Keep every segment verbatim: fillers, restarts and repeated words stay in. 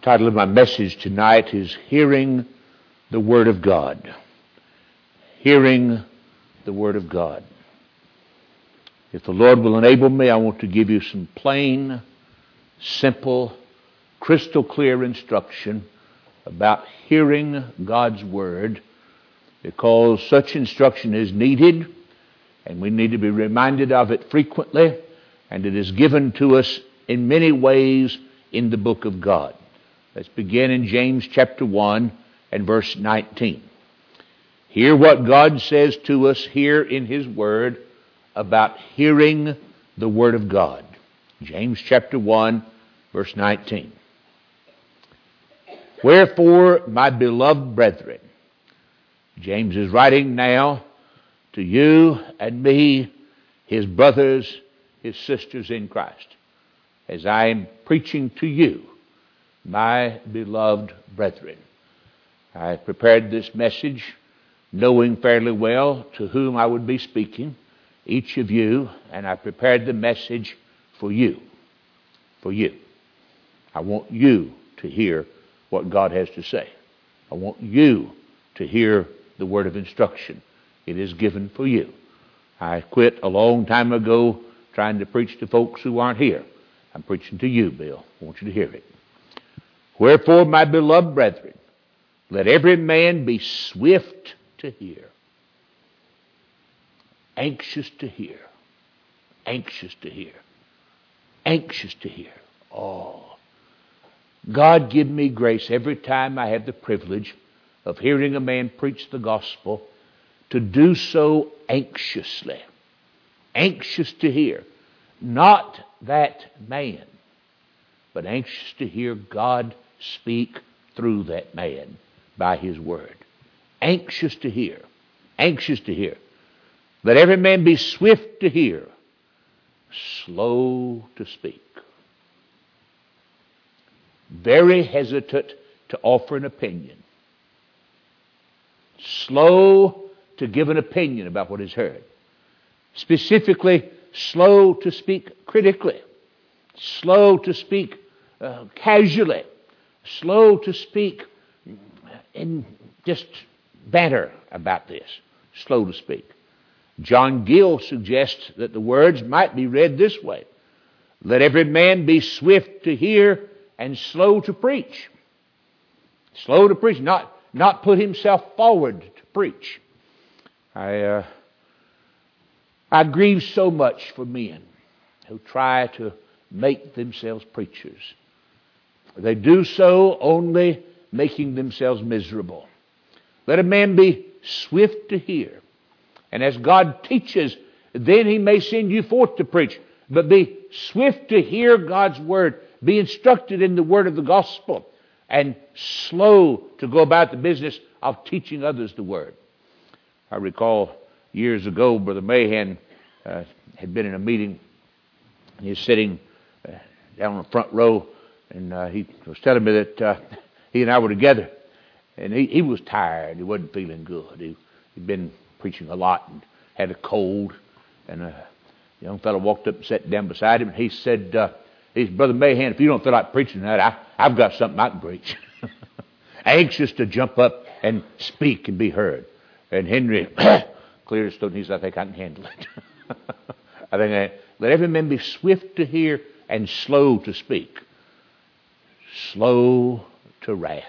title of my message tonight is Hearing the Word of God. Hearing the Word of God. If the Lord will enable me, I want to give you some plain, simple, crystal clear instruction about hearing God's Word, because such instruction is needed and we need to be reminded of it frequently, and it is given to us in many ways in the book of God. Let's begin in James chapter one and verse nineteen. Hear what God says to us here in His Word about hearing the Word of God. James chapter one, verse nineteen. Wherefore, my beloved brethren, James is writing now to you and me, his brothers, his sisters in Christ, as I am preaching to you, my beloved brethren. I prepared this message knowing fairly well to whom I would be speaking, each of you, and I prepared the message for you, for you. I want you to hear what God has to say. I want you to hear the word of instruction. It is given for you. I quit a long time ago trying to preach to folks who aren't here. I'm preaching to you, Bill. I want you to hear it. Wherefore, my beloved brethren, let every man be swift to hear, anxious to hear, anxious to hear, anxious to hear. Oh, God give me grace every time I have the privilege of hearing a man preach the gospel to do so anxiously, anxious to hear. Not that man, but anxious to hear God speak through that man by His Word. Anxious to hear. Anxious to hear. Let every man be swift to hear, slow to speak. Very hesitant to offer an opinion. Slow to give an opinion about what is heard. Specifically, slow to speak critically. Slow to speak uh, casually. Slow to speak in just banter about this. Slow to speak. John Gill suggests that the words might be read this way. Let every man be swift to hear and slow to preach. Slow to preach, not, not put himself forward to preach. I, uh, I grieve so much for men who try to make themselves preachers. They do so only making themselves miserable. Let a man be swift to hear. And as God teaches, then He may send you forth to preach. But be swift to hear God's Word. Be instructed in the Word of the gospel. And slow to go about the business of teaching others the Word. I recall years ago, Brother Mahan uh, had been in a meeting. He was sitting uh, down on the front row, and uh, he was telling me that uh, he and I were together. And he, he was tired. He wasn't feeling good. He, he'd been preaching a lot and had a cold. And a young fellow walked up and sat down beside him. And he said, uh, he said, Brother Mahan, if you don't feel like preaching that, I, I've got something I can preach. Anxious to jump up and speak and be heard. And Henry cleared his throat and he said, I think I can handle it. I think I, let every man be swift to hear and slow to speak. Slow to wrath.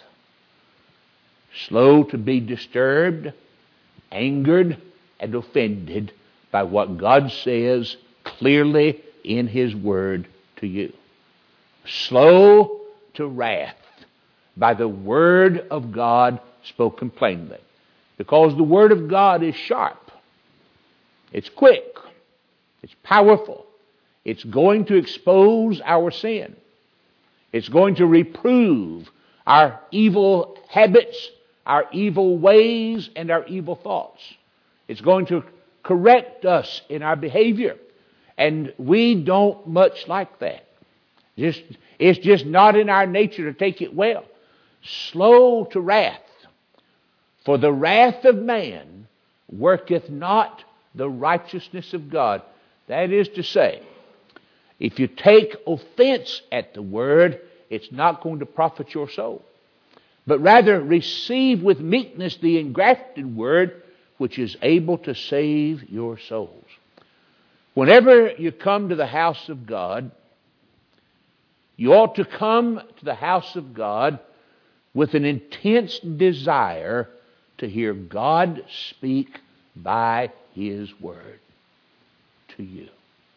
Slow to be disturbed, angered, and offended by what God says clearly in His Word to you. Slow to wrath by the Word of God spoken plainly. Because the Word of God is sharp. It's quick. It's powerful. It's going to expose our sin. It's going to reprove our evil habits, our evil ways, and our evil thoughts. It's going to correct us in our behavior. And we don't much like that. Just, it's just not in our nature to take it well. Slow to wrath. For the wrath of man worketh not the righteousness of God. That is to say, if you take offense at the word it's not going to profit your soul. But rather receive with meekness the engrafted word, which is able to save your souls. Whenever you come to the house of God, you ought to come to the house of God with an intense desire to hear God speak by His word to you.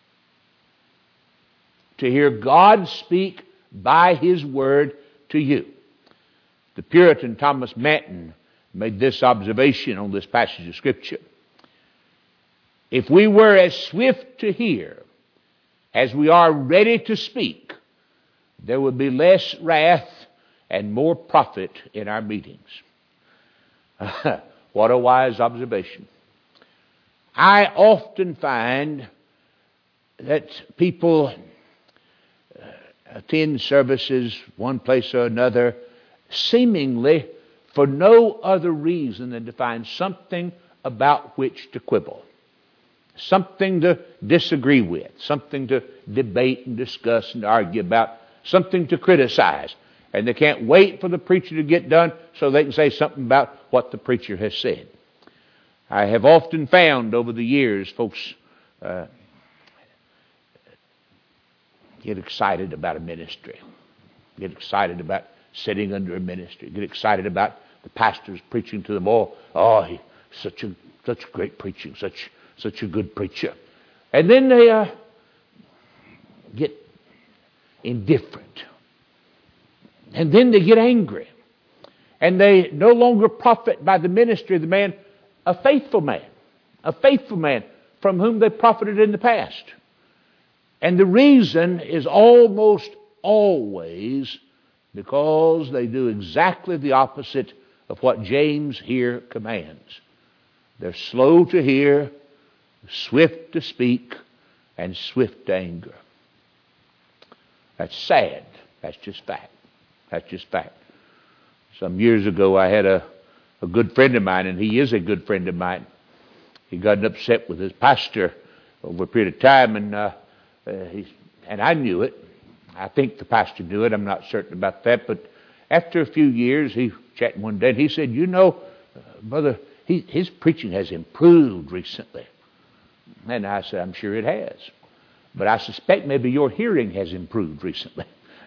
To hear God speak by His word to you. The Puritan Thomas Manton made this observation on this passage of Scripture. If we were as swift to hear as we are ready to speak, there would be less wrath and more profit in our meetings. What a wise observation. I often find that people attend services one place or another seemingly for no other reason than to find something about which to quibble, something to disagree with, something to debate and discuss and argue about, something to criticize. And they can't wait for the preacher to get done so they can say something about what the preacher has said. I have often found over the years folks uh, get excited about a ministry, get excited about sitting under a ministry, get excited about the pastors preaching to them all. Oh, he, such a such great preaching, such such a good preacher. And then they uh, get indifferent. And then they get angry. And they no longer profit by the ministry of the man, a faithful man, a faithful man from whom they profited in the past. And the reason is almost always because they do exactly the opposite of what James here commands. They're slow to hear, swift to speak, and swift to anger. That's sad. That's just fact. That's just fact. Some years ago I had a, a good friend of mine, and he is a good friend of mine. He got upset with his pastor over a period of time, and uh, uh, he, and I knew it. I think the pastor knew it. I'm not certain about that. But after a few years, he chatted one day, and he said, you know, uh, brother, he, his preaching has improved recently. And I said, I'm sure it has. But I suspect maybe your hearing has improved recently.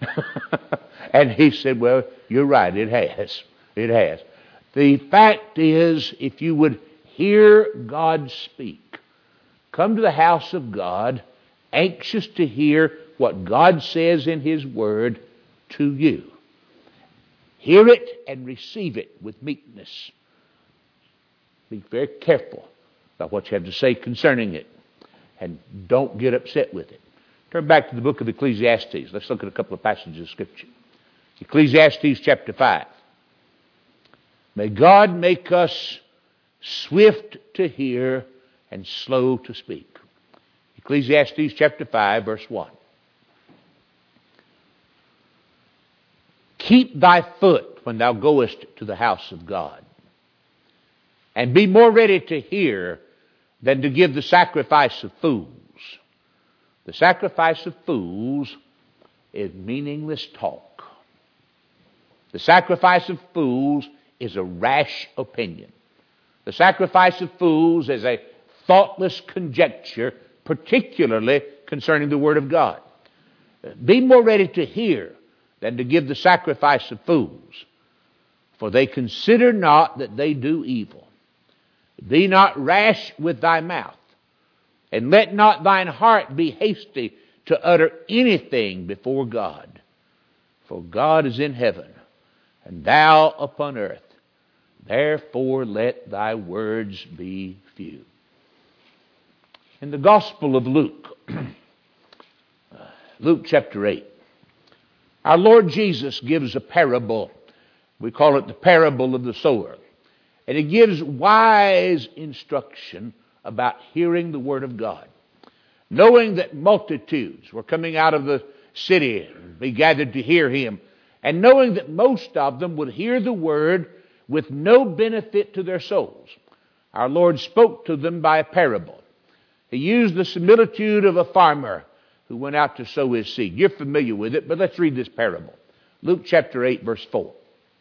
And he said, well, you're right, it has. It has. The fact is, if you would hear God speak, come to the house of God, anxious to hear what God says in His Word to you. Hear it and receive it with meekness. Be very careful about what you have to say concerning it. And don't get upset with it. Turn back to the book of Ecclesiastes. Let's look at a couple of passages of Scripture. Ecclesiastes chapter five. May God make us swift to hear and slow to speak. Ecclesiastes chapter five, verse one. Keep thy foot when thou goest to the house of God, and be more ready to hear than to give the sacrifice of fools. The sacrifice of fools is meaningless talk. The sacrifice of fools is a rash opinion. The sacrifice of fools is a thoughtless conjecture, particularly concerning the Word of God. Be more ready to hear than to give the sacrifice of fools, for they consider not that they do evil. Be not rash with thy mouth, and let not thine heart be hasty to utter anything before God. For God is in heaven, and thou upon earth. Therefore let thy words be few. In the Gospel of Luke, Luke chapter eight, our Lord Jesus gives a parable. We call it the parable of the sower. And it gives wise instruction about hearing the Word of God. Knowing that multitudes were coming out of the city and be gathered to hear Him, and knowing that most of them would hear the Word with no benefit to their souls, our Lord spoke to them by a parable. He used the similitude of a farmer who went out to sow his seed. You're familiar with it, but let's read this parable. Luke chapter eight, verse four.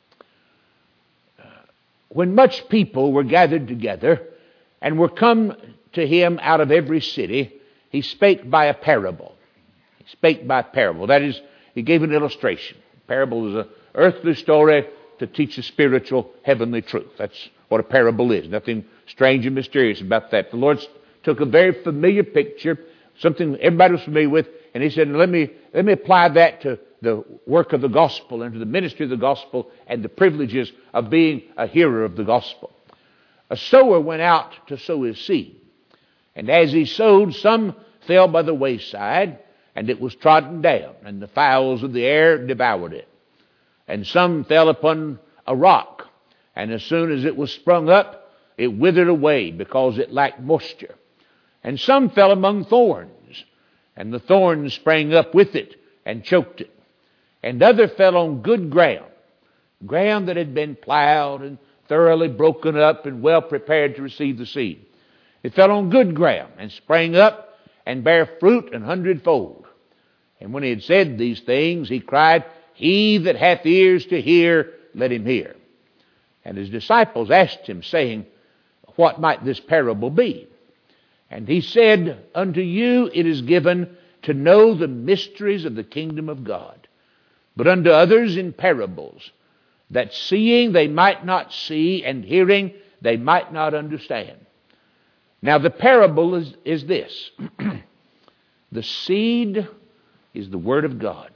When much people were gathered together and were come to him out of every city, he spake by a parable. He spake by a parable. That is, he gave an illustration. Parable is an earthly story to teach a spiritual, heavenly truth. That's what a parable is. Nothing strange and mysterious about that. The Lord took a very familiar picture, something everybody was familiar with, and he said, let me, let me apply that to the work of the gospel and to the ministry of the gospel and the privileges of being a hearer of the gospel. A sower went out to sow his seed. And as he sowed, some fell by the wayside, and it was trodden down, and the fowls of the air devoured it. And some fell upon a rock, and as soon as it was sprung up, it withered away because it lacked moisture. And some fell among thorns, and the thorns sprang up with it and choked it. And other fell on good ground, ground that had been plowed and thoroughly broken up and well prepared to receive the seed. It fell on good ground and sprang up and bare fruit an hundredfold. And when he had said these things, he cried, He that hath ears to hear, let him hear. And his disciples asked him, saying, What might this parable be? And he said, Unto you it is given to know the mysteries of the kingdom of God, but unto others in parables, that seeing they might not see, and hearing they might not understand. Now the parable is, is this. The seed is the Word of God.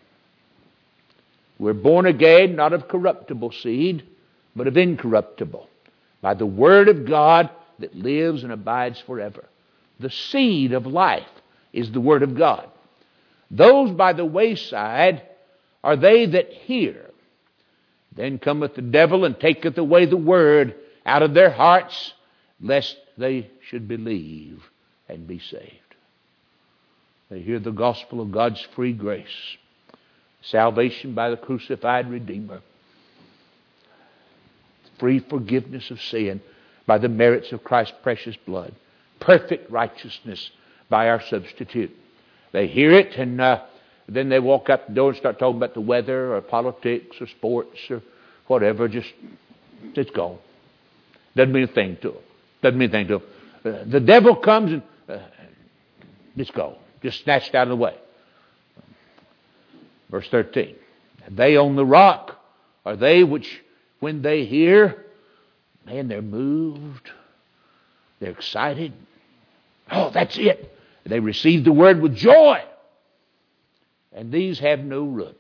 We're born again, not of corruptible seed, but of incorruptible, by the Word of God that lives and abides forever. The seed of life is the Word of God. Those by the wayside are they that hear. Then cometh the devil and taketh away the word out of their hearts, lest they should believe and be saved. They hear the gospel of God's free grace, salvation by the crucified Redeemer, free forgiveness of sin by the merits of Christ's precious blood, perfect righteousness by our substitute. They hear it, and uh, then they walk out the door and start talking about the weather or politics or sports or whatever. Just, it's gone. Doesn't mean a thing to them. Doesn't mean a thing to them. Uh, the devil comes and uh, it's gone. Just snatched out of the way. Verse thirteen. They on the rock are they which, when they hear, man, they're moved. They're excited. Oh, that's it. They receive the word with joy. And these have no root,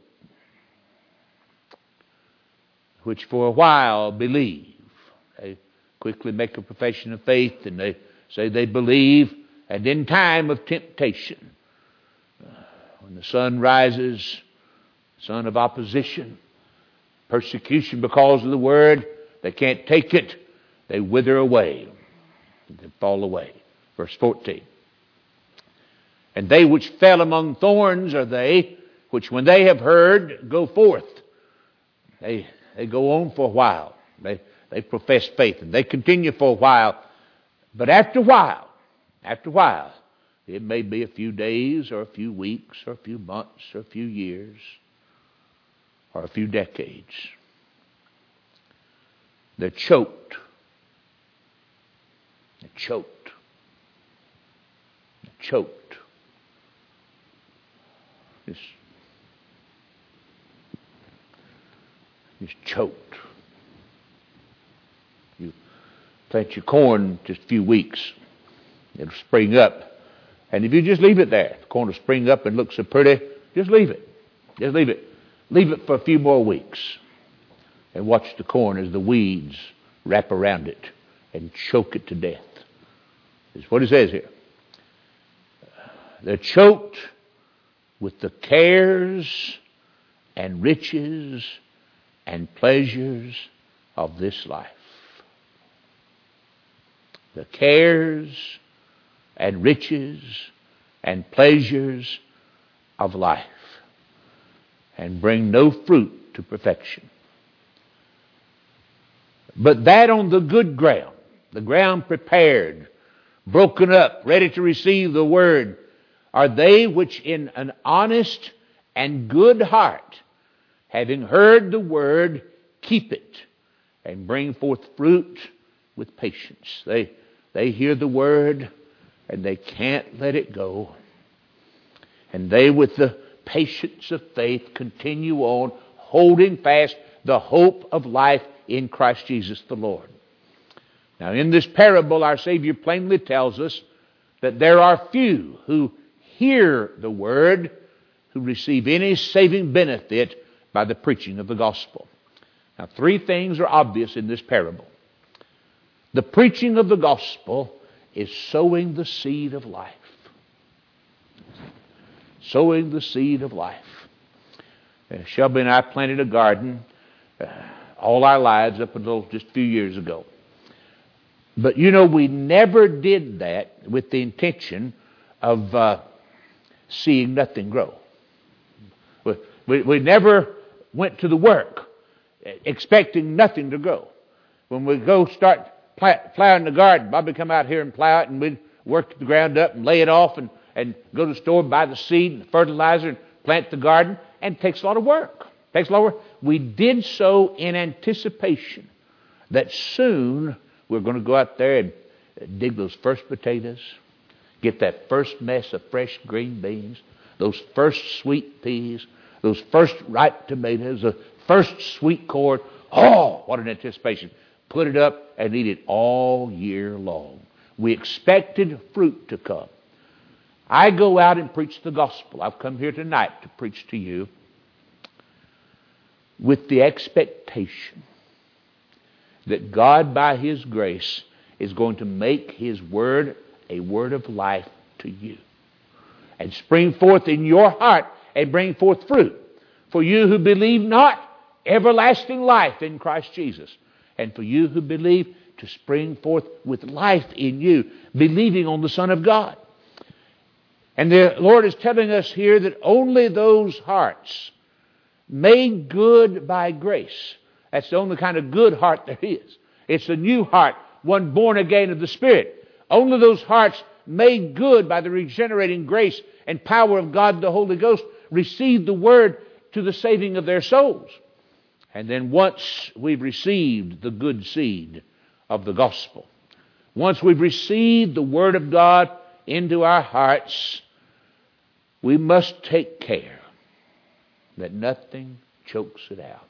which for a while believe. They quickly make a profession of faith, and they say they believe. And in time of temptation, when the sun rises, sun of opposition, persecution because of the word, they can't take it. They wither away. They fall away. Verse fourteen. And they which fell among thorns are they which, when they have heard, go forth. They they go on for a while. They they profess faith, and they continue for a while. But after a while, after a while, it may be a few days or a few weeks or a few months or a few years or a few decades, they're choked. They're choked. They're choked. It's, it's choked. You plant your corn just a few weeks, it'll spring up. And if you just leave it there, the corn will spring up and look so pretty, just leave it. Just leave it. Leave it for a few more weeks. And watch the corn as the weeds wrap around it and choke it to death. That's what it says here. They're choked with the cares and riches and pleasures of this life. The cares and riches and pleasures of life, and bring no fruit to perfection. But that on the good ground, the ground prepared, broken up, ready to receive the word, are they which in an honest and good heart having heard the word, keep it, and bring forth fruit with patience. They, they hear the word, and they can't let it go. And they, with the patience of faith, continue on, holding fast the hope of life in Christ Jesus the Lord. Now, in this parable, our Savior plainly tells us that there are few who hear the word, who receive any saving benefit by the preaching of the gospel. Now, three things are obvious in this parable. The preaching of the gospel is sowing the seed of life. Sowing the seed of life. Uh, Shelby and I planted a garden uh, all our lives up until just a few years ago. But you know, we never did that with the intention of uh, seeing nothing grow. We, we, we never went to the work expecting nothing to grow. When we go start plowing the garden, Bobby come out here and plow it, and we'd work the ground up and lay it off and, and go to the store and buy the seed and the fertilizer and plant the garden. And it takes a lot of work. It takes a lot of work. We did so in anticipation that soon we're going to go out there and dig those first potatoes, get that first mess of fresh green beans, those first sweet peas, those first ripe tomatoes, the first sweet corn. Oh, what an anticipation. Put it up and eat it all year long. We expected fruit to come. I go out and preach the gospel. I've come here tonight to preach to you with the expectation that God, by His grace, is going to make His word a word of life to you and spring forth in your heart and bring forth fruit for you who believe not, everlasting life in Christ Jesus, and for you who believe to spring forth with life in you, believing on the Son of God. And the Lord is telling us here that only those hearts made good by grace, that's the only kind of good heart there is. It's a new heart, one born again of the Spirit. Only those hearts made good by the regenerating grace and power of God the Holy Ghost receive the word to the saving of their souls. And then once we've received the good seed of the gospel, once we've received the word of God into our hearts, we must take care that nothing chokes it out.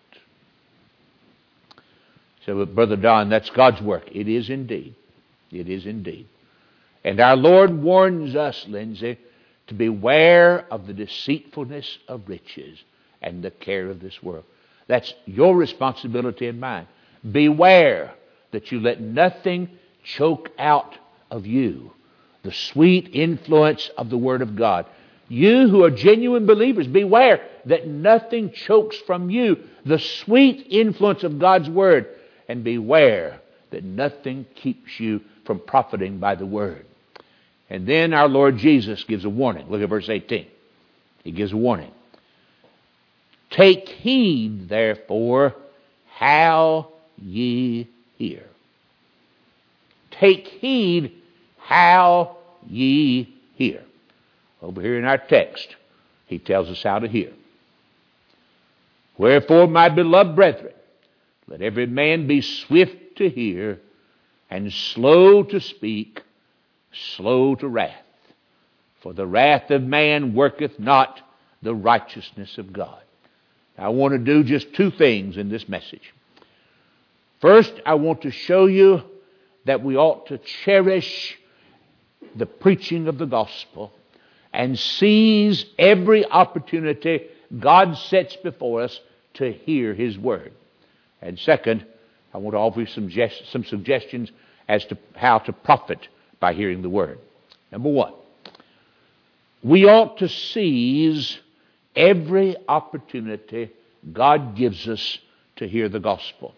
So, but Brother Don, that's God's work. It is indeed. It is indeed. And our Lord warns us, Lindsay, to beware of the deceitfulness of riches and the care of this world. That's your responsibility and mine. Beware that you let nothing choke out of you the sweet influence of the Word of God. You who are genuine believers, beware that nothing chokes from you the sweet influence of God's Word. And beware that nothing keeps you from profiting by the Word. And then our Lord Jesus gives a warning. Look at verse eighteen. He gives a warning. Take heed, therefore, how ye hear. Take heed how ye hear. Over here in our text, he tells us how to hear. Wherefore, my beloved brethren, let every man be swift to hear and slow to speak, slow to wrath. For the wrath of man worketh not the righteousness of God. I want to do just two things in this message. First, I want to show you that we ought to cherish the preaching of the gospel and seize every opportunity God sets before us to hear His word. And second, I want to offer you some, gest- some suggestions as to how to profit by hearing the word. Number one, we ought to seize every opportunity God gives us to hear the gospel.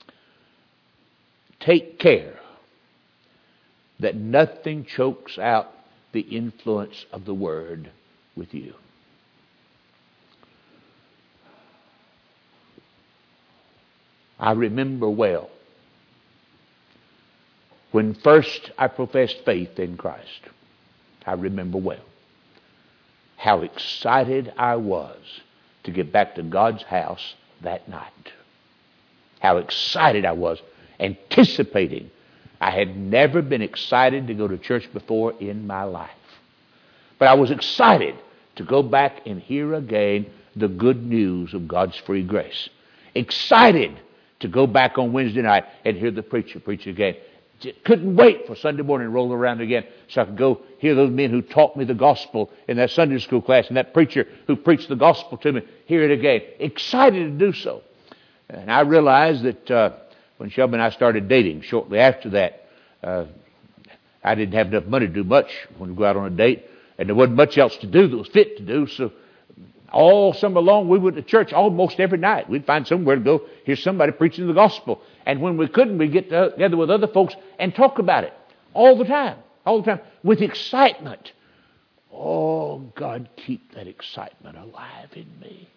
Take care that nothing chokes out the influence of the word with you. I remember well when first I professed faith in Christ. I remember well how excited I was to get back to God's house that night. How excited I was, anticipating. I had never been excited to go to church before in my life. But I was excited to go back and hear again the good news of God's free grace. Excited to go back on Wednesday night and hear the preacher preach again. Couldn't wait for Sunday morning to roll around again so I could go hear those men who taught me the gospel in that Sunday school class and that preacher who preached the gospel to me, hear it again. Excited to do so. And I realized that uh, when Shelby and I started dating, shortly after that, uh, I didn't have enough money to do much when we go out on a date, and there wasn't much else to do that was fit to do, so all summer long, we went to church almost every night. We'd find somewhere to go hear somebody preaching the gospel. And when we couldn't, we'd get together with other folks and talk about it all the time, all the time, with excitement. Oh, God, keep that excitement alive in me.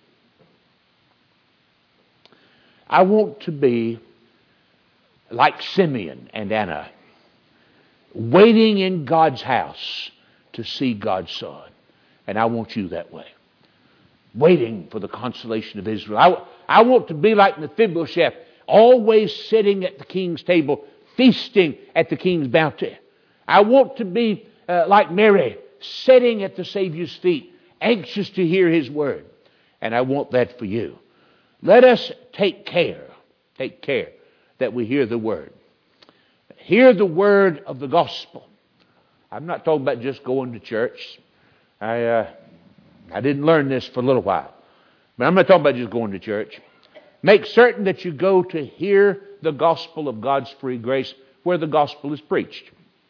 I want to be like Simeon and Anna, waiting in God's house to see God's Son. And I want you that way. Waiting for the consolation of Israel. I, I want to be like Mephibosheth, always sitting at the king's table, feasting at the king's bounty. I want to be uh, like Mary, sitting at the Savior's feet, anxious to hear His word. And I want that for you. Let us take care, take care that we hear the word. Hear the word of the gospel. I'm not talking about just going to church. I... Uh, I didn't learn this for a little while. But I'm not talking about just going to church. Make certain that you go to hear the gospel of God's free grace where the gospel is preached.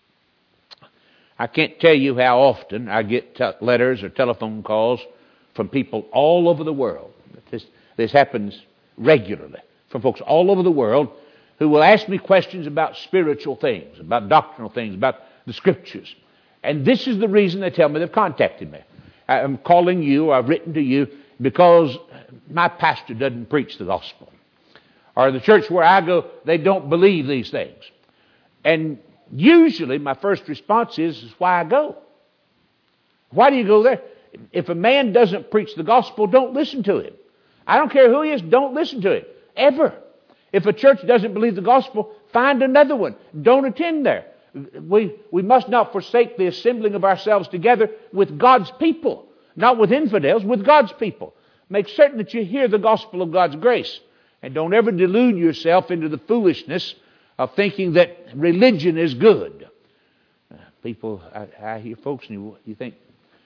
I can't tell you how often I get t- letters or telephone calls from people all over the world. This, this happens regularly from folks all over the world who will ask me questions about spiritual things, about doctrinal things, about the Scriptures. And this is the reason they tell me they've contacted me. I'm calling you, I've written to you, because my pastor doesn't preach the gospel. Or the church where I go, they don't believe these things. And usually my first response is, is why I go. Why do you go there? If a man doesn't preach the gospel, don't listen to him. I don't care who he is, don't listen to him. Ever. If a church doesn't believe the gospel, find another one. Don't attend there. We, we must not forsake the assembling of ourselves together with God's people. Not with infidels, with God's people. Make certain that you hear the gospel of God's grace. And don't ever delude yourself into the foolishness of thinking that religion is good. Uh, people, I, I hear folks and you, you think,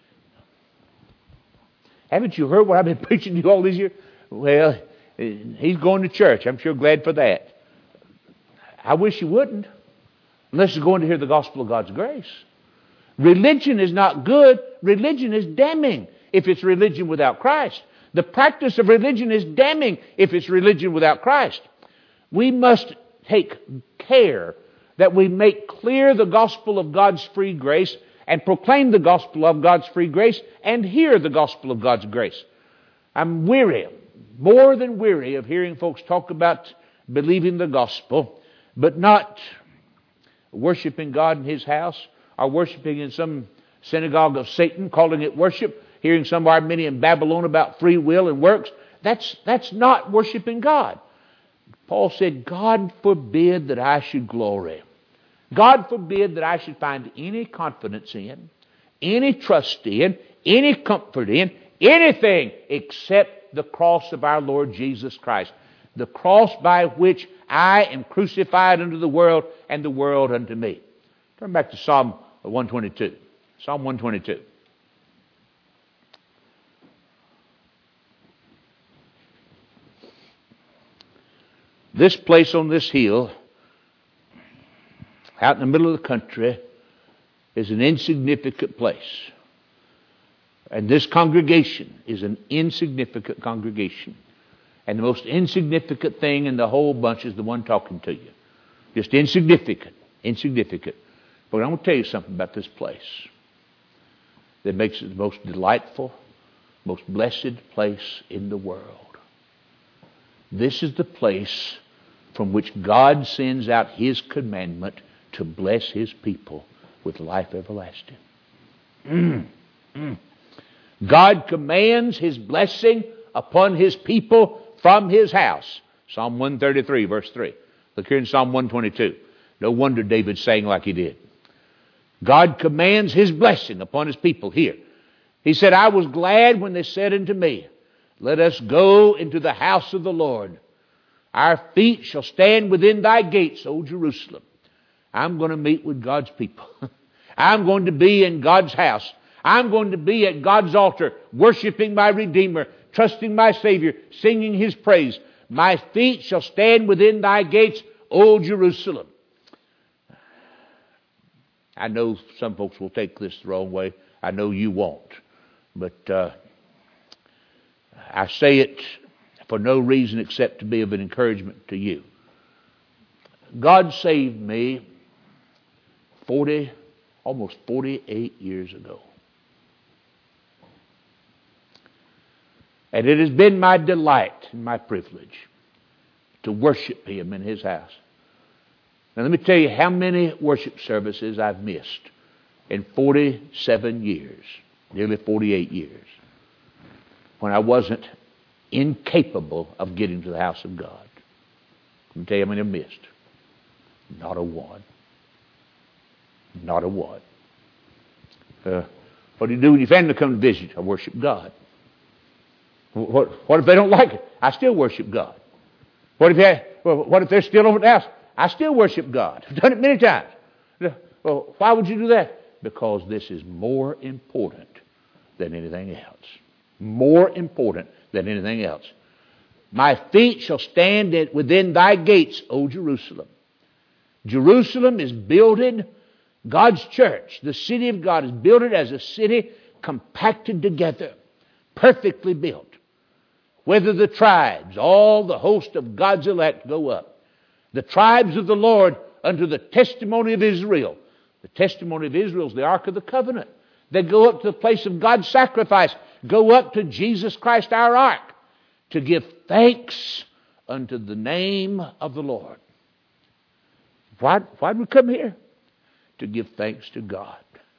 haven't you heard what I've been preaching to you all these years? Well, he's going to church. I'm sure glad for that. I wish you wouldn't. Unless you're going to hear the gospel of God's grace. Religion is not good. Religion is damning if it's religion without Christ. The practice of religion is damning if it's religion without Christ. We must take care that we make clear the gospel of God's free grace and proclaim the gospel of God's free grace and hear the gospel of God's grace. I'm weary, more than weary, of hearing folks talk about believing the gospel, but not worshiping God in His house, or worshiping in some synagogue of Satan, calling it worship, hearing some Arminian Babylon about free will and works. That's, that's not worshiping God. Paul said, God forbid that I should glory. God forbid that I should find any confidence in, any trust in, any comfort in, anything except the cross of our Lord Jesus Christ. The cross by which I am crucified unto the world and the world unto me. Turn back to Psalm one twenty-two. Psalm one twenty-two. This place on this hill, out in the middle of the country, is an insignificant place. And this congregation is an insignificant congregation. And the most insignificant thing in the whole bunch is the one talking to you. Just insignificant, insignificant. But I'm going to tell you something about this place that makes it the most delightful, most blessed place in the world. This is the place from which God sends out His commandment to bless His people with life everlasting. Mm, mm. God commands His blessing upon His people from His house. Psalm one thirty-three, verse three. Look here in Psalm one twenty-two. No wonder David sang like he did. God commands His blessing upon His people here. He said, I was glad when they said unto me, let us go into the house of the Lord. Our feet shall stand within thy gates, O Jerusalem. I'm going to meet with God's people. I'm going to be in God's house. I'm going to be at God's altar, worshiping my Redeemer, trusting my Savior, singing His praise. My feet shall stand within thy gates, O Jerusalem. I know some folks will take this the wrong way. I know you won't. But uh, I say it for no reason except to be of an encouragement to you. God saved me forty, almost forty-eight years ago. And it has been my delight and my privilege to worship Him in His house. Now let me tell you how many worship services I've missed in forty-seven years, nearly forty-eight years, when I wasn't incapable of getting to the house of God. Let me tell you how many I've missed. Not a one. Not a one. Uh, what do you do when your family comes to visit? I worship God. What, what if they don't like it? I still worship God. What if they, well, what if they're still over at the house? I still worship God. I've done it many times. Well, why would you do that? Because this is more important than anything else. More important than anything else. My feet shall stand within thy gates, O Jerusalem. Jerusalem is builded, God's church, the city of God, is builded as a city compacted together, perfectly built. Whether the tribes, all the host of God's elect go up. The tribes of the Lord unto the testimony of Israel. The testimony of Israel is the Ark of the Covenant. They go up to the place of God's sacrifice. Go up to Jesus Christ our Ark to give thanks unto the name of the Lord. Why, why did we come here? To give thanks to God.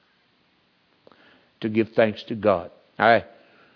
To give thanks to God. I,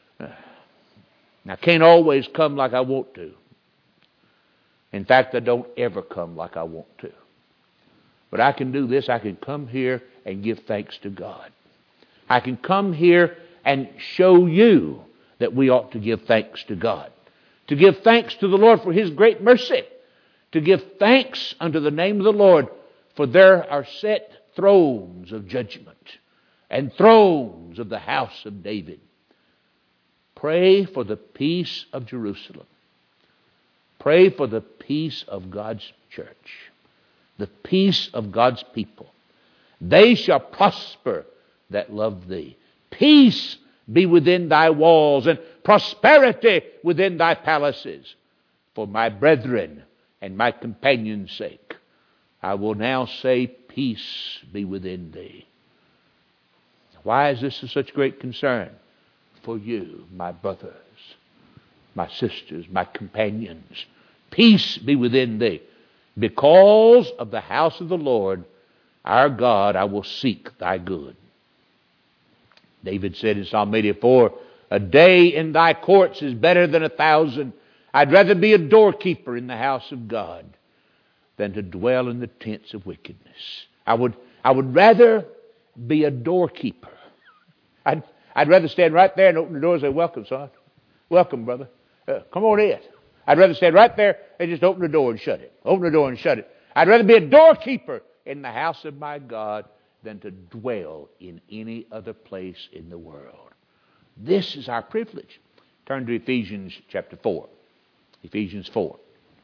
I can't always come like I want to. In fact, I don't ever come like I want to. But I can do this. I can come here and give thanks to God. I can come here and show you that we ought to give thanks to God. To give thanks to the Lord for His great mercy. To give thanks unto the name of the Lord, for there are set thrones of judgment and thrones of the house of David. Pray for the peace of Jerusalem. Pray for the peace of God's church, the peace of God's people. They shall prosper that love thee. Peace be within thy walls, and prosperity within thy palaces. For my brethren and my companions' sake, I will now say, peace be within thee. Why is this of such great concern? For you, my brothers, my sisters, my companions. Peace be within thee. Because of the house of the Lord, our God, I will seek thy good. David said in Psalm eighty-four, a day in thy courts is better than a thousand. I'd rather be a doorkeeper in the house of God than to dwell in the tents of wickedness. I would, I would rather be a doorkeeper. I'd, I'd rather stand right there and open the door and say, welcome, son. Welcome, brother. Uh, come on in. I'd rather stand right there and just open the door and shut it. Open the door and shut it. I'd rather be a doorkeeper in the house of my God than to dwell in any other place in the world. This is our privilege. Turn to Ephesians chapter four. Ephesians four.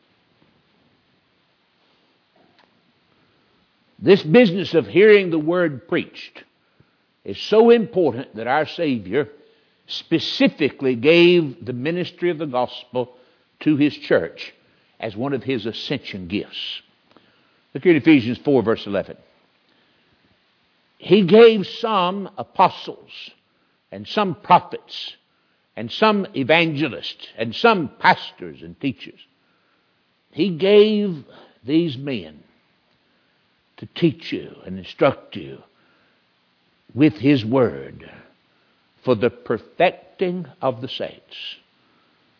This business of hearing the word preached is so important that our Savior specifically gave the ministry of the gospel to His church as one of His ascension gifts. Look here at Ephesians four, verse eleven. He gave some apostles and some prophets and some evangelists and some pastors and teachers. He gave these men to teach you and instruct you with His word for the perfecting of the saints.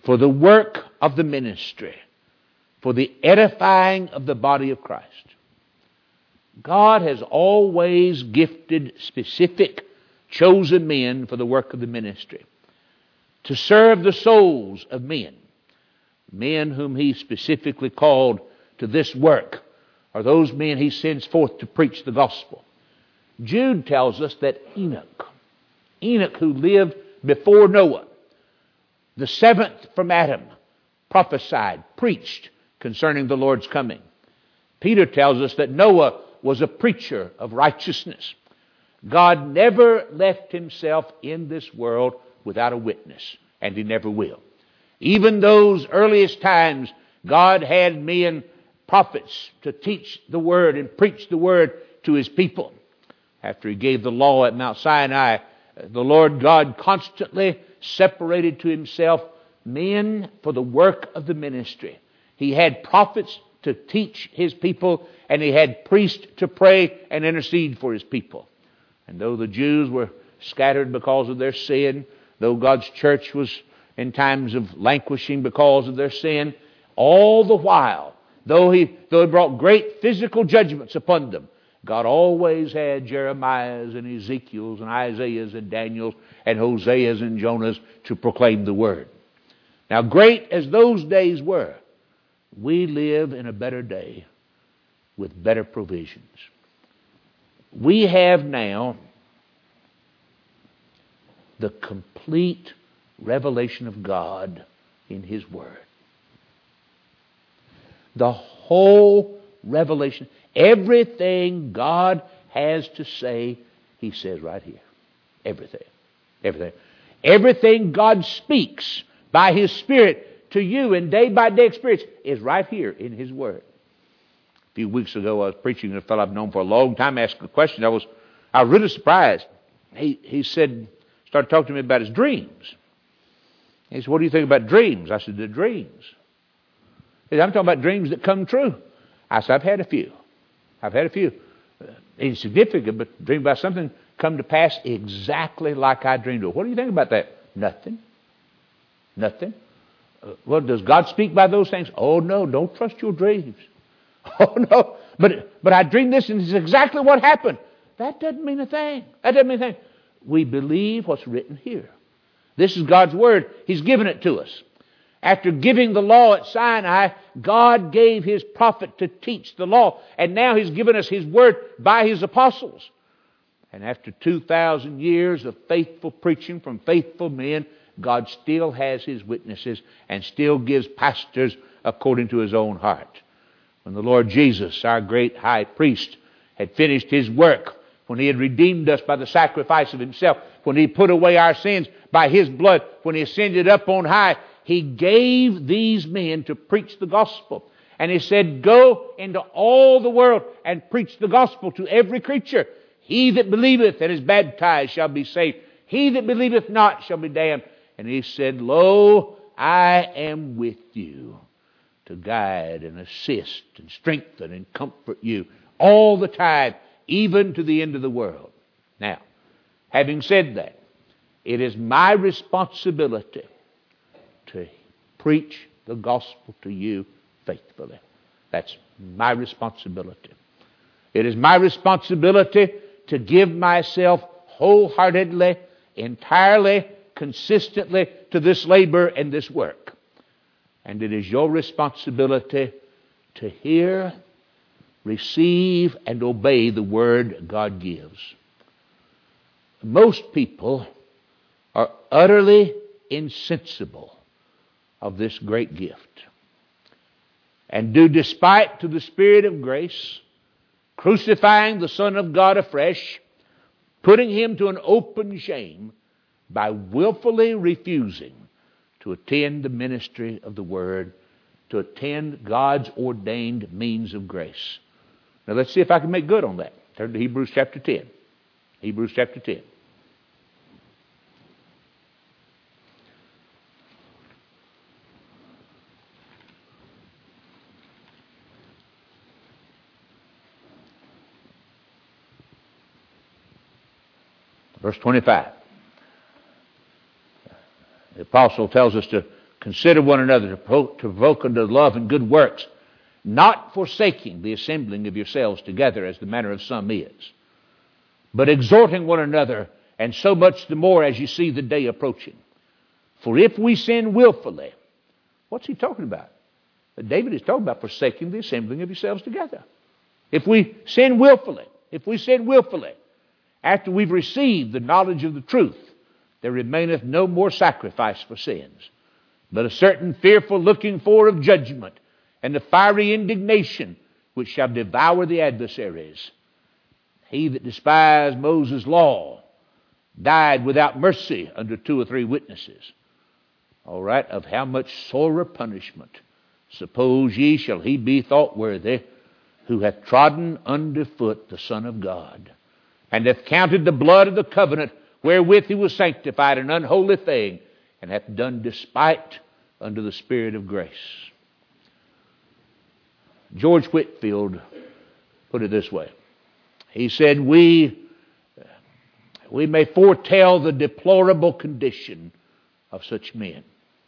for the work of the ministry, for the edifying of the body of Christ. God has always gifted specific, chosen men for the work of the ministry, to serve the souls of men. Men whom He specifically called to this work are those men He sends forth to preach the gospel. Jude tells us that Enoch, Enoch who lived before Noah, the seventh from Adam, prophesied, preached concerning the Lord's coming. Peter tells us that Noah was a preacher of righteousness. God never left Himself in this world without a witness, and He never will. Even those earliest times, God had men, prophets, to teach the Word and preach the Word to His people. After He gave the law at Mount Sinai, the Lord God constantly separated to Himself men for the work of the ministry. He had prophets to teach His people, and He had priests to pray and intercede for His people. And though the Jews were scattered because of their sin, though God's church was in times of languishing because of their sin, all the while, though He, though He brought great physical judgments upon them, God always had Jeremiahs and Ezekiels and Isaiahs and Daniels and Hoseas and Jonahs to proclaim the Word. Now, great as those days were, we live in a better day with better provisions. We have now the complete revelation of God in His Word. The whole revelation, everything God has to say, He says right here. Everything. Everything. Everything God speaks by His Spirit to you in day-by-day experience is right here in His Word. A few weeks ago, I was preaching, and a fellow I've known for a long time asked a question. I was, I was really surprised. He, he said, started talking to me about his dreams. He said, "What do you think about dreams?" I said, "They're dreams." He said, "I'm talking about dreams that come true." I said, "I've had a few. I've had a few. Uh, insignificant, but dream about something come to pass exactly like I dreamed of." "What do you think about that?" "Nothing. Nothing." Uh, well, does God speak by those things? "Oh, no, don't trust your dreams." "Oh, no, but but I dreamed this and this is exactly what happened." That doesn't mean a thing. That doesn't mean a thing. We believe what's written here. This is God's Word. He's given it to us. After giving the law at Sinai, God gave His prophet to teach the law. And now He's given us His Word by His apostles. And after two thousand years of faithful preaching from faithful men, God still has His witnesses and still gives pastors according to His own heart. When the Lord Jesus, our great high priest, had finished His work, when He had redeemed us by the sacrifice of Himself, when He put away our sins by His blood, when He ascended up on high, He gave these men to preach the gospel. And He said, "Go into all the world and preach the gospel to every creature. He that believeth and is baptized shall be saved. He that believeth not shall be damned." And He said, "Lo, I am with you to guide and assist and strengthen and comfort you all the time, even to the end of the world." Now, having said that, it is my responsibility to preach the gospel to you faithfully. That's my responsibility. It is my responsibility to give myself wholeheartedly, entirely, consistently to this labor and this work. And it is your responsibility to hear, receive, and obey the Word God gives. Most people are utterly insensible of this great gift, and do despite to the Spirit of grace, crucifying the Son of God afresh, putting Him to an open shame by willfully refusing to attend the ministry of the Word, to attend God's ordained means of grace. Now let's see if I can make good on that. Turn to Hebrews chapter ten. Hebrews chapter ten. Verse twenty-five. The apostle tells us to Consider one another to provoke unto love and good works, not forsaking the assembling of yourselves together as the manner of some is, but exhorting one another, and so much the more as you see the day approaching. For if we sin willfully, what's he talking about? David is talking about forsaking the assembling of yourselves together. If we sin willfully, if we sin willfully, after we've received the knowledge of the truth, there remaineth no more sacrifice for sins, but a certain fearful looking for of judgment, and the fiery indignation which shall devour the adversaries. He that despised Moses' law died without mercy under two or three witnesses. All right, of how much sorer punishment, suppose ye, shall he be thought worthy, who hath trodden under foot the Son of God, and hath counted the blood of the covenant wherewith he was sanctified an unholy thing, and hath done despite unto the Spirit of grace. George Whitefield put it this way. He said, we, we may foretell the deplorable condition of such men.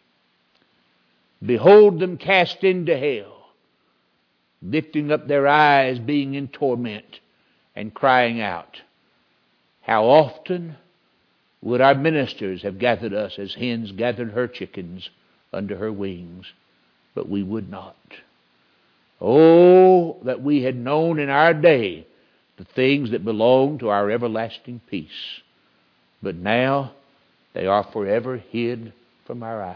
Behold them cast into hell, lifting up their eyes, being in torment, and crying out, how often would our ministers have gathered us as hens gathered her chickens under her wings, but we would not. Oh, that we had known in our day the things that belong to our everlasting peace. But now they are forever hid from our eyes.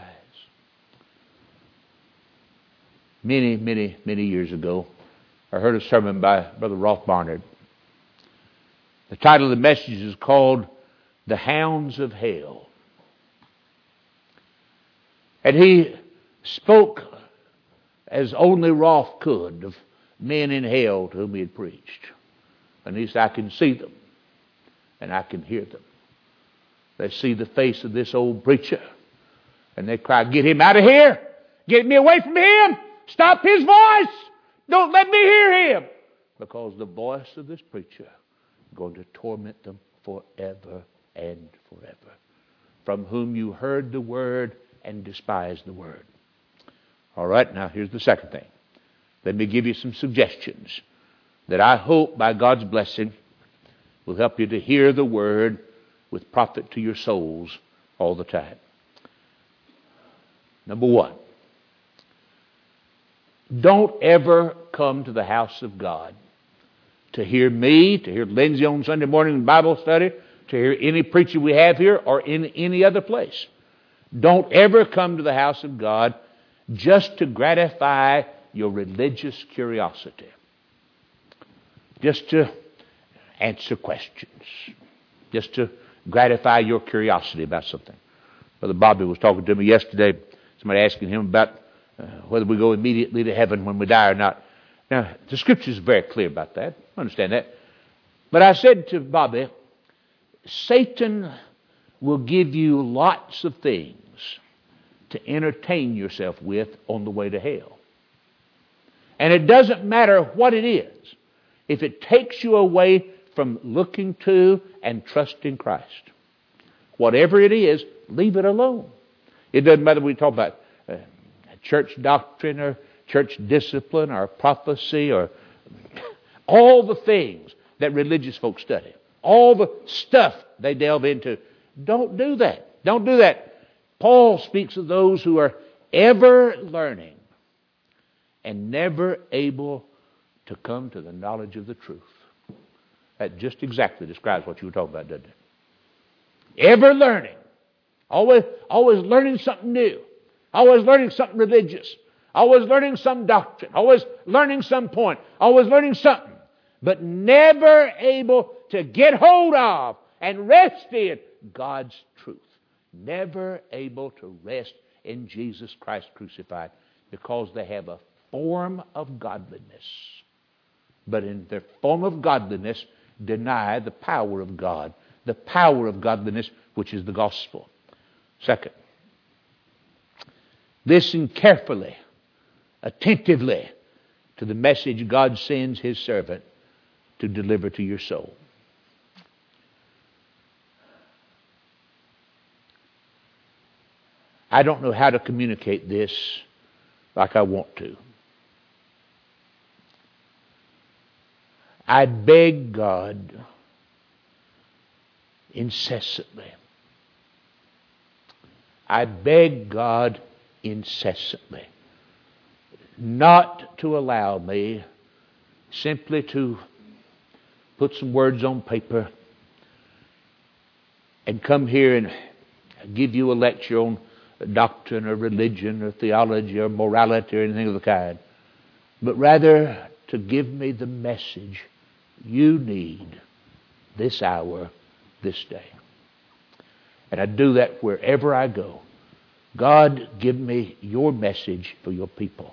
Many, many, many years ago, I heard a sermon by Brother Rolf Barnard. The title of the message is called The Hounds of Hell. And he spoke as only Rolf could of men in hell to whom he had preached. And he said, I can see them and I can hear them. They see the face of this old preacher and they cry, get him out of here! Get me away from him! Stop his voice! Don't let me hear him! Because the voice of this preacher is going to torment them forever and forever. From whom you heard the word and despised the word. All right, now here's the second thing. Let me give you some suggestions that I hope by God's blessing will help you to hear the word with profit to your souls all the time. Number one, don't ever come to the house of God to hear me, to hear Lindsay on Sunday morning Bible study, to hear any preacher we have here or in any other place. Don't ever come to the house of God just to gratify your religious curiosity. Just to answer questions. Just to gratify your curiosity about something. Brother Bobby was talking to me yesterday. Somebody asking him about uh, whether we go immediately to heaven when we die or not. Now, the Scripture is very clear about that. I understand that. But I said to Bobby, Satan will give you lots of things to entertain yourself with on the way to hell. And it doesn't matter what it is. If it takes you away from looking to and trusting Christ, whatever it is, leave it alone. It doesn't matter we talk about uh, church doctrine or church discipline or prophecy or all the things that religious folks study. All the stuff they delve into. Don't do that. Don't do that. Paul speaks of those who are ever learning and never able to come to the knowledge of the truth. That just exactly describes what you were talking about, doesn't it? Ever learning. Always, always learning something new. Always learning something religious. Always learning some doctrine. Always learning some point. Always learning something. But never able to get hold of and rest in God's truth. Never able to rest in Jesus Christ crucified because they have a form of godliness. But in their form of godliness, deny the power of God. The power of godliness, which is the gospel. Second, listen carefully, attentively to the message God sends His servant to deliver to your soul. I don't know how to communicate this like I want to. I beg God incessantly. I beg God incessantly not to allow me simply to put some words on paper and come here and give you a lecture on doctrine or religion or theology or morality or anything of the kind, but rather to give me the message you need this hour, this day. And I do that wherever I go. God, give me your message for your people.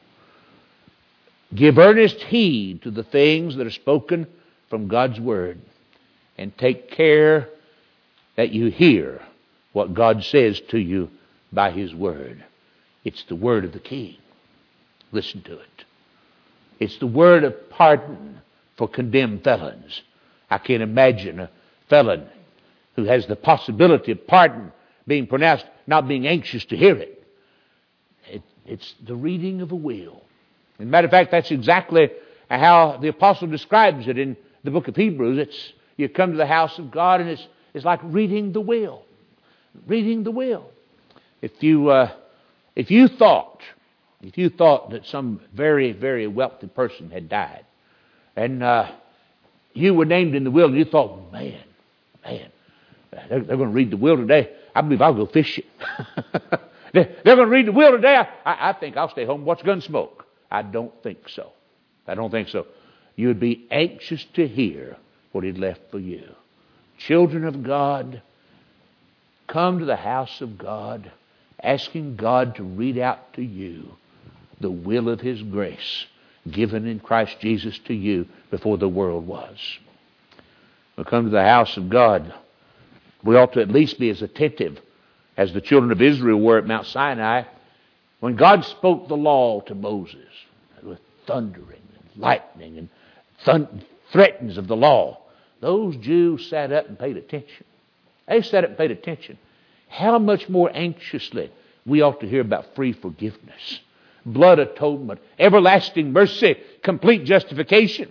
Give earnest heed to the things that are spoken from God's Word, and take care that you hear what God says to you by His Word. It's the Word of the King. Listen to it. It's the word of pardon for condemned felons. I can't imagine a felon who has the possibility of pardon being pronounced not being anxious to hear it. it it's the reading of a will. As a matter of fact, that's exactly how the apostle describes it in the book of Hebrews. It's you come to the house of God, and it's it's like reading the will. Reading the will. If you uh, if you thought if you thought that some very very wealthy person had died, and uh, you were named in the will, and you thought, man, man, they're, they're going to read the will today. I believe I'll go fishing. they're, they're going to read the will today. I, I, I think I'll stay home and watch Gunsmoke. I don't think so. I don't think so. You would be anxious to hear what He'd left for you. Children of God, come to the house of God, asking God to read out to you the will of His grace given in Christ Jesus to you before the world was. We come to the house of God. We ought to at least be as attentive as the children of Israel were at Mount Sinai when God spoke the law to Moses with thundering and lightning and thun- threatens of the law. Those Jews sat up and paid attention. They sat up and paid attention. How much more anxiously we ought to hear about free forgiveness, blood atonement, everlasting mercy, complete justification.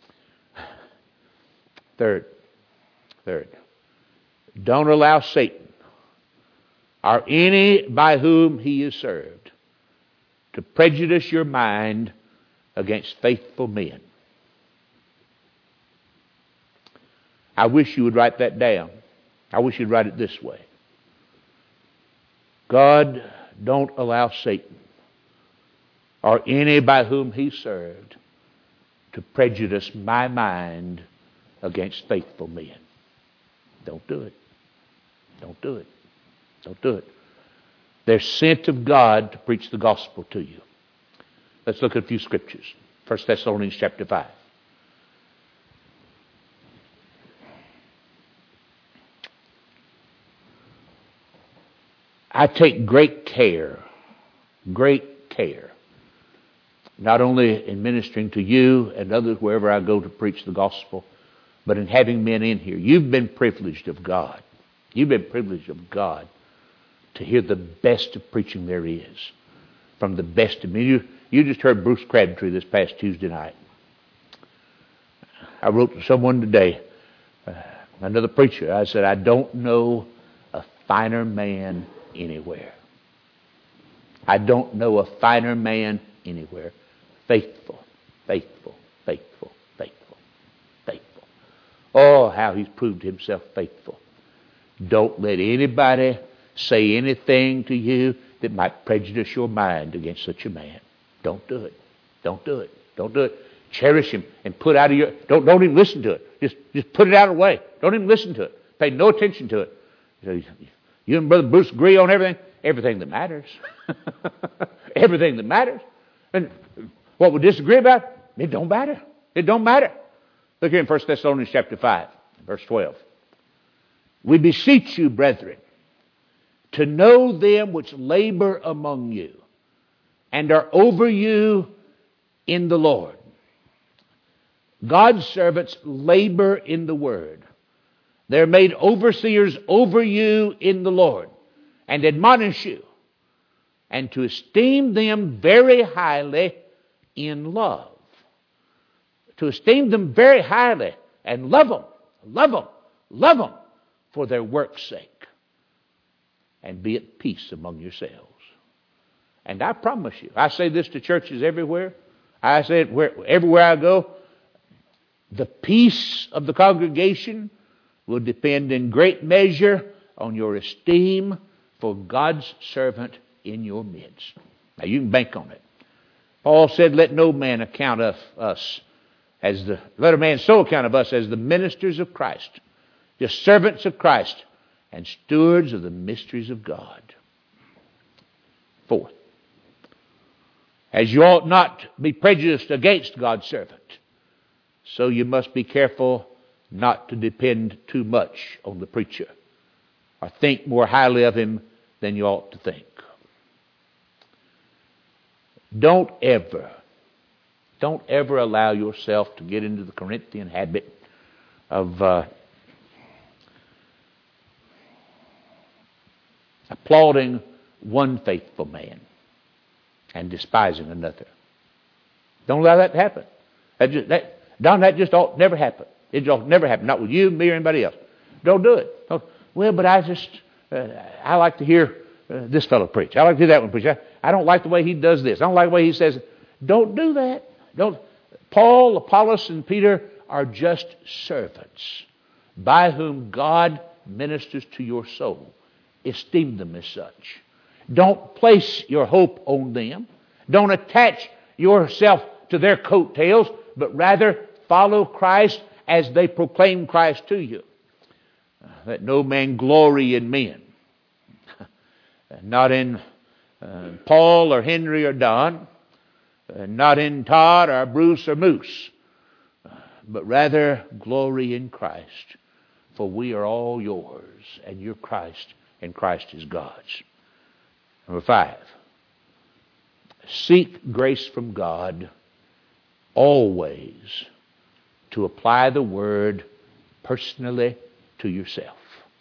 Third, third, don't allow Satan or any by whom he is served to prejudice your mind against faithful men. I wish you would write that down. I wish you'd write it this way. God, don't allow Satan or any by whom he served to prejudice my mind against faithful men. Don't do it. Don't do it. Don't do it. They're sent of God to preach the gospel to you. Let's look at a few scriptures. First Thessalonians chapter five. I take great care, great care, not only in ministering to you and others wherever I go to preach the gospel, but in having men in here. You've been privileged of God. You've been privileged of God to hear the best of preaching there is. From the best of me. You, you just heard Bruce Crabtree this past Tuesday night. I wrote to someone today, uh, another preacher. I said, I don't know a finer man anywhere. I don't know a finer man anywhere. Faithful, faithful, faithful, faithful, faithful. Oh, how he's proved himself faithful. Don't let anybody say anything to you that might prejudice your mind against such a man. Don't do it. Don't do it. Don't do it. Cherish him and put out of your... Don't, don't even listen to it. Just, just put it out of the way. Don't even listen to it. Pay no attention to it. You and Brother Bruce agree on everything? Everything that matters. Everything that matters. And what we disagree about, it don't matter. It don't matter. Look here in First Thessalonians chapter five, verse twelve. We beseech you, brethren, to know them which labor among you and are over you in the Lord. God's servants labor in the Word. They're made overseers over you in the Lord and admonish you and to esteem them very highly in love. To esteem them very highly and love them, love them, love them for their work's sake. And be at peace among yourselves. And I promise you, I say this to churches everywhere. I say it where, everywhere I go. The peace of the congregation will depend in great measure on your esteem for God's servant in your midst. Now you can bank on it. Paul said, let no man account of us as the, let a man so account of us as the ministers of Christ, just servants of Christ, and stewards of the mysteries of God. Fourth, as you ought not be prejudiced against God's servant, so you must be careful not to depend too much on the preacher or think more highly of him than you ought to think. Don't ever, don't ever allow yourself to get into the Corinthian habit of uh, applauding one faithful man and despising another. Don't allow that to happen. That just, that, Don, that just ought never happen. It ought never happen. Not with you, me, or anybody else. Don't do it. Don't, well, but I just, uh, I like to hear uh, this fellow preach. I like to hear that one preach. I, I don't like the way he does this. I don't like the way he says it. Don't do that. Don't. Paul, Apollos, and Peter are just servants by whom God ministers to your soul. Esteem them as such. Don't place your hope on them. Don't attach yourself to their coattails, but rather follow Christ as they proclaim Christ to you. Let no man glory in men. Not in uh, Paul or Henry or Don. Uh, not in Todd or Bruce or Moose. Uh, but rather glory in Christ. For we are all yours, and you're Christ, and Christ is God's. Number five, seek grace from God always to apply the word personally to yourself.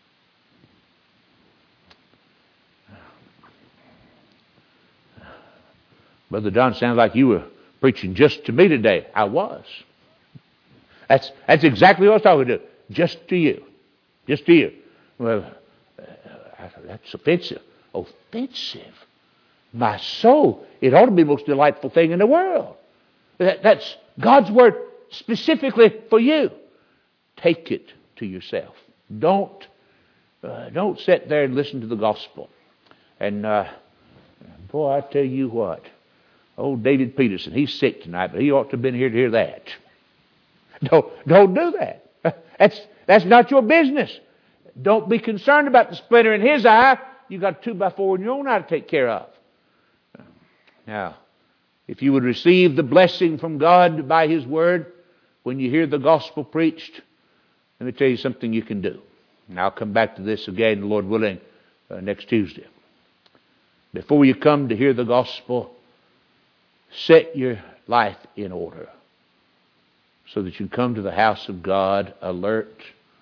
Brother Don, sounds like you were preaching just to me today. I was. That's that's exactly what I was talking to. Just to you. Just to you. Well, uh, that's offensive. Offensive. My soul. It ought to be the most delightful thing in the world. That, that's God's word specifically for you. Take it to yourself. Don't uh, don't sit there and listen to the gospel. And uh, boy, I tell you what, old David Peterson, he's sick tonight, but he ought to have been here to hear that. Don't don't do that. That's that's not your business. Don't be concerned about the splinter in his eye. You got a two by four in your own eye to take care of. Now, if you would receive the blessing from God by His Word when you hear the gospel preached, let me tell you something you can do. And I'll come back to this again, Lord willing, uh, next Tuesday. Before you come to hear the gospel, set your life in order so that you come to the house of God alert,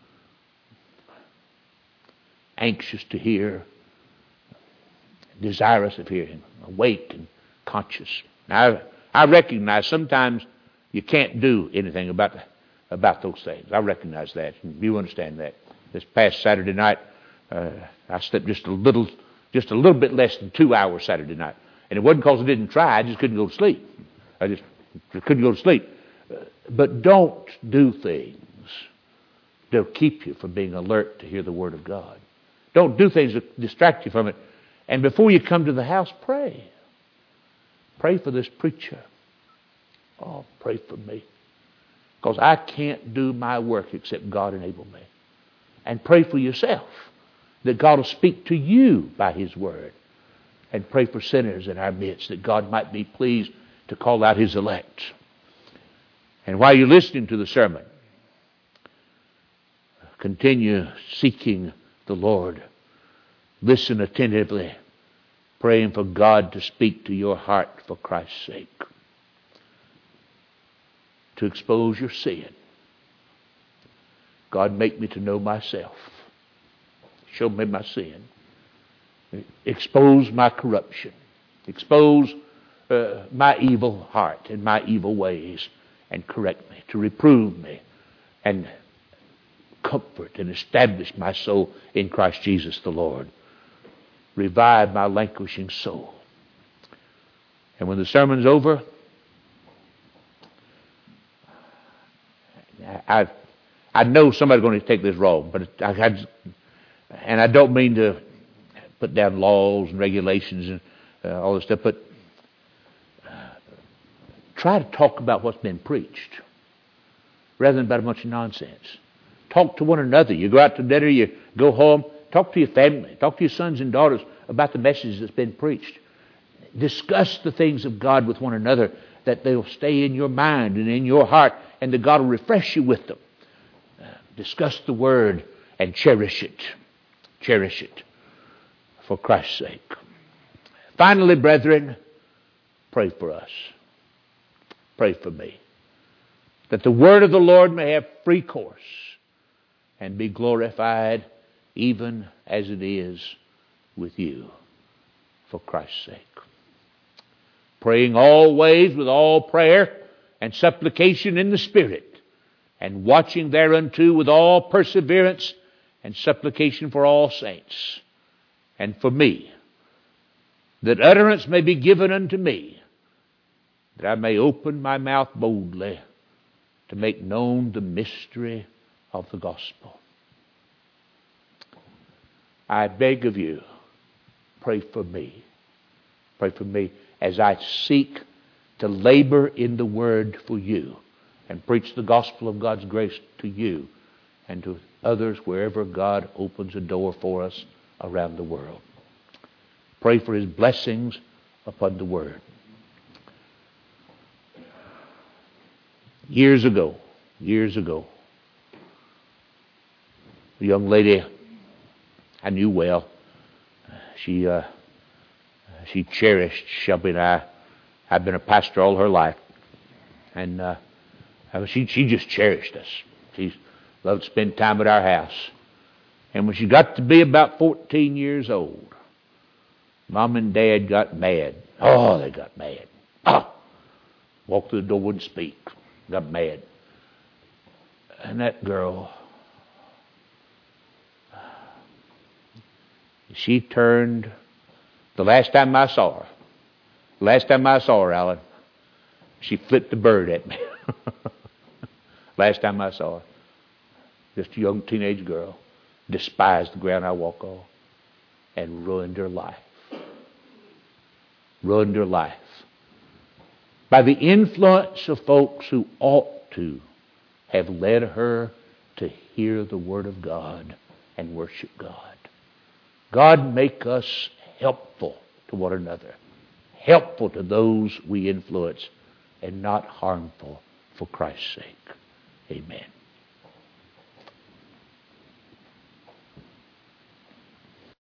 anxious to hear, desirous of hearing, awake and conscious. Now, I, I recognize sometimes you can't do anything about about those things. I recognize that. You understand that. This past Saturday night, uh, I slept just a little, just a little bit less than two hours Saturday night, and it wasn't because I didn't try. I just couldn't go to sleep. I just couldn't go to sleep. Uh, but don't do things that'll keep you from being alert to hear the Word of God. Don't do things that distract you from it. And before you come to the house, pray. Pray for this preacher. Oh, pray for me. Because I can't do my work except God enable me. And pray for yourself that God will speak to you by His Word. And pray for sinners in our midst that God might be pleased to call out His elect. And while you're listening to the sermon, continue seeking the Lord. Listen attentively, praying for God to speak to your heart for Christ's sake. To expose your sin. God, make me to know myself. Show me my sin. Expose my corruption. expose uh, my evil heart and my evil ways, and correct me, to reprove me, and comfort and establish my soul in Christ Jesus the Lord. Revive my languishing soul. And when the sermon's over, I I know somebody's going to take this wrong, but I, I and I don't mean to put down laws and regulations and uh, all this stuff, but uh, try to talk about what's been preached rather than about a bunch of nonsense. Talk to one another. You go out to dinner, you go home, talk to your family, talk to your sons and daughters about the message that's been preached. Discuss the things of God with one another, that they'll stay in your mind and in your heart, and that God will refresh you with them. Uh, discuss the Word and cherish it. Cherish it for Christ's sake. Finally, brethren, pray for us. Pray for me, that the Word of the Lord may have free course and be glorified even as it is with you, for Christ's sake. Praying always with all prayer and supplication in the Spirit, and watching thereunto with all perseverance and supplication for all saints, and for me, that utterance may be given unto me, that I may open my mouth boldly to make known the mystery of the gospel. I beg of you, pray for me. Pray for me as I seek to labor in the Word for you and preach the gospel of God's grace to you and to others wherever God opens a door for us around the world. Pray for His blessings upon the Word. Years ago, years ago, a young lady I knew well, she uh, she cherished Shelby and I. I've been a pastor all her life, and uh, she she just cherished us. She loved to spend time at our house. And when she got to be about fourteen years old, Mom and Dad got mad. Oh, they got mad. Oh, walked through the door, wouldn't speak. Got mad. And that girl, she turned, the last time I saw her, last time I saw her, Alan, she flipped the bird at me. Last time I saw her, just a young teenage girl, despised the ground I walk on, and ruined her life. Ruined her life. By the influence of folks who ought to have led her to hear the Word of God and worship God. God, make us helpful to one another, helpful to those we influence, and not harmful for Christ's sake. Amen.